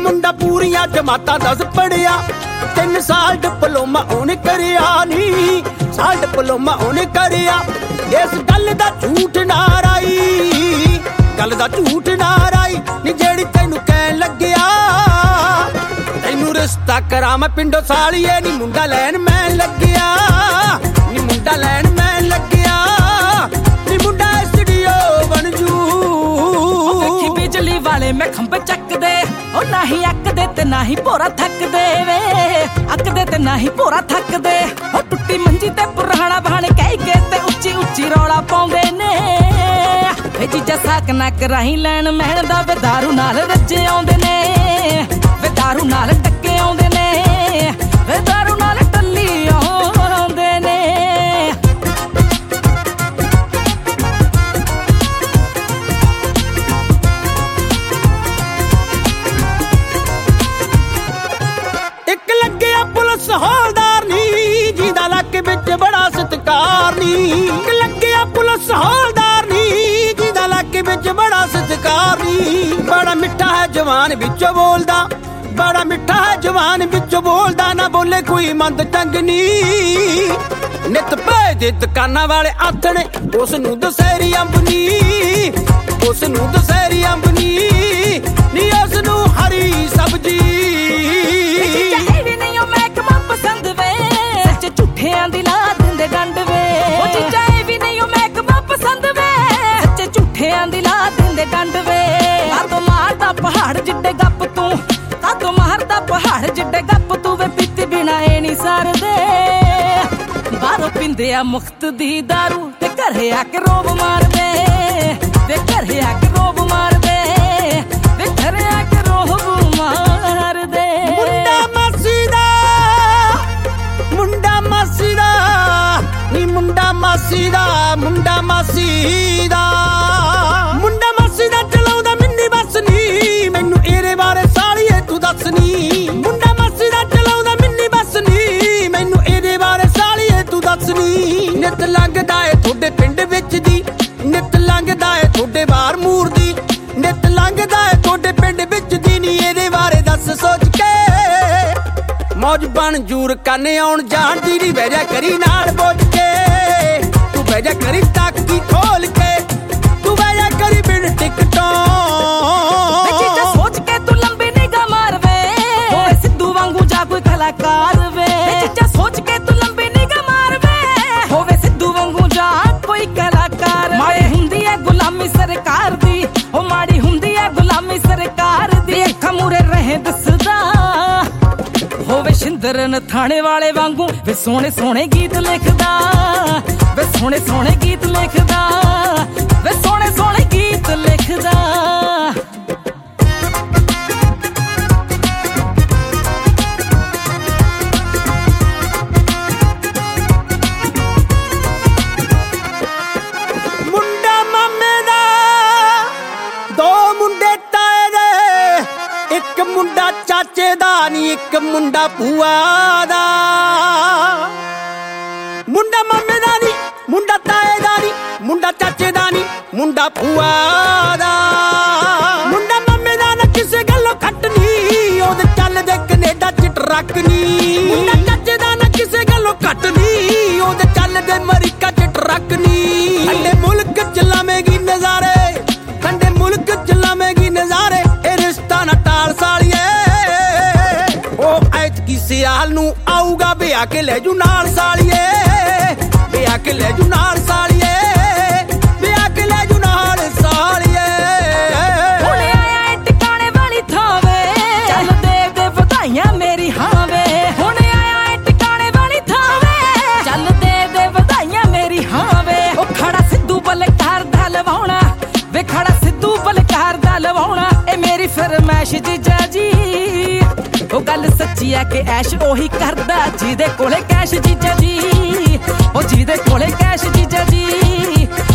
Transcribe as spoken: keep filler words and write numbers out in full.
ਮੁੰਡਾ ਪੂਰੀਆਂ ਜਮਾਤਾਂ ਦਸ ਪੜਿਆ, ਤਿੰਨ ਸਾਲ ਡਿਪਲੋਮਾ ਉਹਨੇ ਕਰਿਆ ਨੀ, ਸਾਲ ਡਿਪਲੋਮਾ ਉਹਨੇ ਕਰਿਆ। ਇਸ ਗੱਲ ਦਾ ਝੂਠ ਨਾ ਰਾਈ, ਗੱਲ ਦਾ ਝੂਠ ਨਾ ਰਾਈ ਨੀ ਜਿਹੜੀ ਤੈਨੂੰ ਕਹਿਣ ਲੱਗਿਆ ਤੈਨੂੰ ਰਿਸ਼ਤਾ ਕਰਾਂ ਮੈਂ ਪਿੰਡੋਂ ਸਾਲੀਏ ਨੀ ਮੁੰਡਾ ਲੈਣ ਮੈਂ ਲੱਗਿਆ, ਨੀ ਮੁੰਡਾ ਲੈਣ ਮੈਂ ਲੱਗਿਆ, ਨੀ ਮੁੰਡਾ ਸਟੂਡੀਓ ਬਣ ਜੂ। ਵੇਖੀ ਬਿਜਲੀ ਵਾਲੇ ਮੈਂ ਖੰਭ ਚੱਕਦੇ, ਉਹ ਨਾ ਹੀ ਅੱਕਦੇ ਤੇ ਨਾ ਹੀ ਭੋਰਾ ਥੱਕਦੇ ਵੇ, ਅੱਕਦੇ ਤੇ ਨਾ ਹੀ ਭੋਰਾ ਥੱਕਦੇ। ਉਹ ਟੁੱਟੀ ਮੰਜੀ ਤੇ ਪੁਰਾਣਾ ਬਹਾਨੇ ਕਹਿ ਕੇ ਤੇ ਉੱਚੀ ਉੱਚੀ ਰੌਲਾ ਪਾਉਂਦੇ ਨੇ ਵੇ ਜੀਜਾ ਸਾਕ ਨਾ ਕਰਾਈ ਲੈਣ ਮਹਿਣ ਦਾ ਵੇ ਦਾਰੂ ਨਾਲ ਰੱਜੇ ਆਉਂਦੇ ਨੇ, ਵੇ ਦਾਰੂ ਨਾਲ ਟੱਕੇ ਆਉਂਦੇ ਨੇ, ਵੇ ਦਾਰੂ ਨਾਲ ਟੱਲੀ ਆਉਂਦੇ ਨੇ। ਇੱਕ ਲੱਗਿਆ ਪੁਲਿਸ ਹੌਲਦਾਰ ਨੀ ਜਿਹਦਾ ਇਲਾਕੇ ਵਿੱਚ ਬੜਾ ਸਤਿਕਾਰ ਨੀ, ਇੱਕ ਲੱਗਿਆ ਪੁਲਿਸ ਹੌਲਦਾਰ ਨੀ ਜਿਹਦਾ ਇਲਾਕੇ ਵਿੱਚ ਬੜਾ ਸਤਿਕਾਰ ਨੀ। ਬੜਾ ਮਿੱਠਾ ਹੈ ਜਵਾਨ ਵਿੱਚੋਂ ਬੋਲਦਾ, ਬੜਾ ਮਿੱਠਾ ਹੈ ਜਵਾਨ ਵਿੱਚੋਂ ਬੋਲਦਾ, ਨਾ ਬੋਲੇ ਕੋਈ ਮੰਦ ਟੰਗ ਨੀ। ਨਿੱਤ ਪੈ ਦੇ ਦੁਕਾਨਾਂ ਵਾਲੇ ਆਥਣੇ ਉਸ ਨੂੰ ਦੁਸਹਿਰੀ ਅੰਬ ਨੀ, ਉਸ ਨੂੰ ਦੁਸਹਿਰੀ ਅੰਬ ਨੀ, ਨੀ ਉਸ ਨੂੰ ਹਰੀ ਸਬਜੀ। ਝੂਠਿਆਂ ਦੀ ਲਾ ਦਿੰਦੇ ਡੰਡ ਵੇ, ਉਹ ਚੀਜ਼ਾਂ ਇਹ ਵੀ ਨਹੀਂ ਉਹ ਮਹਿਕਮਾ ਪਸੰਦ ਵੇ, ਸੱਚੇ ਝੂਠਿਆਂ ਦੀ ਲਾ ਦਿੰਦੇ ਡੰਡ ਵੇ। ਕਾਤੋਂ ਮਾਰਦਾ ਪਹਾੜ ਜਿੱਡੇ ਗੱਪ ਤੂੰ, ਕਾਤੋਂ ਮਾਰਦਾ ਪਹਾੜ ਜਿੱਡੇ ਗੱਪ ਤੂੰ ਵੇ, ਪੀਤੀ ਬਿਨਾ ਇਹ ਨਹੀਂ ਸਰਦੇ। ਬਾਹਰੋਂ ਪੀਂਦੇ ਆ ਮੁਖਤ ਦੀ ਦਾਰੂ ਤੇ ਘਰੇ ਆ ਕੇ ਰੋਬ ਮਾਰਦੇ, ਵੇ ਘਰੇ ਆ ਕੇ ਰੋਬ ਮਾਰਦੇ, ਵੇ ਘਰੇ ਆ ਕੇ ਰੋਬ ਮਾਰਦੇ। ਮੁੰਡਾ ਮਾਸੀ ਦਾ, ਮੁੰਡਾ ਮਾਸੀ ਦਾ ਨੀ, ਮੁੰਡਾ ਮਾਸੀ ਦਾ, ਮੁੰਡਾ ਮਾਸੀ ਦਾ, ਮੁੰਡਾ ਮਾਸੀ ਦਾ ਚਲਾਉਂਦਾ ਮਿੰਨੀ ਬੱਸ ਨੀ, ਮੈਨੂੰ ਇਹਦੇ ਬਾਰੇ ਸਾਲੀਏ ਤੂੰ ਦੱਸ ਨੀ। ਮੁੰਡਾ ਮਾਸੀ ਦਾ ਚਲਾਉਂਦਾ ਮਿੰਨੀ ਬੱਸ ਨੀ, ਮੈਨੂੰ ਇਹਦੇ ਬਾਰੇ ਸਾਲੀਏ ਤੂੰ ਦੱਸ ਨੀ। ਨਿੱਤ ਲੰਘਦਾ ਏ ਤੁਹਾਡੇ ਪਿੰਡ ਵਿੱਚ ਦੀ, ਨਿੱਤ ਲੰਘਦਾ ਏ ਤੁਹਾਡੇ ਬਾਹਰ ਮੂਰ ਦੀ, ਨਿੱਤ ਲੰਘਦਾ ਏ ਤੁਹਾਡੇ ਪਿੰਡ ਵਿੱਚ ਦੀ ਨੀ, ਇਹਦੇ ਬਾਰੇ ਦੱਸ ਸੋਚ ਕੇ ਮੌਜ ਬਣ ਜੂਰ ਕੰਨ ਆਉਣ ਜਾਣ ਦੀ ਨੀ। ਬਹਿ ਜਾ ਕਰੀ ਨਾਲ ਬੋਝ ਕੇ, ਤੂੰ ਬਹਿ ਜਾ ਕਰੀ ਤਾਕੀ ਖੋਲ ਕੇ, ਤੂੰ ਬਹਿ ਜਾ ਕਰੀ ਬਿਨ ਟਿਕਟੋਂ। ਵੇ ਚੀਜ਼ਾਂ ਸੋਚ ਕੇ ਤੂੰ ਲੰਬੀ ਨਿਗਾਹ ਮਾਰ ਵੇ, ਹੋਵੇ ਸਿੱਧੂ ਵਾਂਗੂ ਜਾਂ ਕੋਈ ਕਲਾਕਾਰ ਵੇ। ਵੇ ਚੀਜ਼ਾਂ ਸੋਚ ਕੇ ਤੂੰ ਲੰਬੀ ਨਿਗਾਹ ਮਾਰ ਵੇ, ਹੋਵੇ ਸਿੱਧੂ ਵਾਂਗੂ ਜਾਂ ਕੋਈ ਕਲਾਕਾਰ। ਮਾੜੀ ਹੁੰਦੀ ਹੈ ਗੁਲਾਮੀ ਸਰਕਾਰ ਦੀ, ਉਹ ਮਾੜੀ ਹੁੰਦੀ ਹੈ ਗੁਲਾਮੀ ਸਰਕਾਰ ਦੀ। ਅੱਖਾਂ ਮੂਰੇ ਰਹੇ ਦਿਸਦਾ ਹੋਵੇ ਸ਼ਿੰਦਰਨ ਥਾਣੇ ਵਾਲੇ ਵਾਂਗੂ, ਵੇ ਸੋਹਣੇ ਸੋਹਣੇ ਗੀਤ ਲਿਖਦਾ, ਵੇ ਸੋਹਣੇ ਸੋਹਣੇ ਗੀਤ ਲਿਖਦਾ, ਵੇ ਸੋਹਣੇ ਸੋਹਣੇ ਗੀਤ ਲਿਖਦਾ। ਮੁੰਡਾ ਮਾਮੇ ਦਾ, ਦੋ ਮੁੰਡੇ ਤਾਏ ਦੇ, ਇੱਕ ਮੁੰਡਾ ਚਾਚੇ ਦਾ ਨੀ, ਇੱਕ ਮੁੰਡਾ ਭੂਆ ਦਾ। ਮੁੰਡਾ ਮਾਮੇ ਦਾ ਨੀ, ਮੁੰਡਾ ਤਾਏ ਦਾ ਨੀ, ਮੁੰਡਾ ਚਾਚੇ ਦਾ ਨੀ, ਮੁੰਡਾ ਭੂਆ ਦਾ। ਮੁੰਡਾ ਮਾਮੇ ਦਾ ਨਾ ਕਿਸੇ ਗੱਲੋਂ ਘੱਟ ਨੀ, ਉਹਦੇ ਚੱਲਦੇ ਕੈਨੇਡਾ ਚ ਟਰੱਕ ਨੀ। ਮੁੰਡਾ ਚਾਚੇ ਦਾ ਨਾ ਕਿਸੇ ਗੱਲੋਂ ਘੱਟ ਨੀ, ਉਹਦੇ ਚੱਲਦੇ ਅਮਰੀਕਾ ਚ ਟਰੱਕ ਨੀ। ਠੰਡੇ ਮੁਲਕ ਚ ਲਾਵੇਂਗੀ ਨਜ਼ਾਰੇ, ਠੰਡੇ ਮੁਲਕ ਚ ਲਾਵੇਂਗੀ ਨਜ਼ਾਰੇ, ਇਹ ਰਿਸ਼ਤਾ ਨਾ ਟਾਲ ਸਾਲੀਏ। ਉਹ ਐਤਕੀ ਸਿਆਲ ਨੂੰ ਆਊਗਾ ਵਿਆਹ ਕੇ ਲੈ ਜੂ ਨਾਲ ਸਾਲੀਏ, ਵਿਆਹ ਕੇ ਲੈ ਜੂ ਨਾਲ ਸਾਲੀਏ, ਵਿਆਹ ਕੇ ਲੈ ਜੂ ਨਾਲ ਸਾਲੀਏ। ਹੁਣ ਆਇਆ ਟਿਕਾਣੇ ਵਾਲੀ ਥਾਂ ਵੇ, ਚੱਲ ਦੇ ਦੇ ਵਧਾਈਆਂ ਮੇਰੀ ਹਾਂ ਵੇ। ਹੁਣ ਆਇਆ ਟਿਕਾਣੇ ਵਾਲੀ ਥਾਂ ਵੇ, ਚੱਲ ਦੇ ਦੇ ਵਧਾਈਆਂ ਮੇਰੀ ਹਾਂ ਵੇ। ਉਹ ਖੜਾ ਸਿੱਧੂ ਬਲਕਾਰ ਦਾ ਲਵਾਉਣਾ ਵੇ, ਖੜਾ ਸਿੱਧੂ ਬਲਕਾਰ ਦਾ ਲਵਾਉਣਾ, ਇਹ ਮੇਰੀ ਫਰਮਾਇਸ਼ ਜੀਜਾ ਜੀ। ਉਹ ਗੱਲ ਸੱਚੀ ਆ ਕਿ ਐਸ਼ ਉਹੀ ਕਰਦਾ ਜਿਹਦੇ ਕੋਲੇ ਕੈਸ਼ ਜੀਜਾ ਜੀ, ਉਹ ਜਿਹਦੇ ਕੋਲੇ ਕੈਸ਼ ਜੀਜਾ ਜੀ।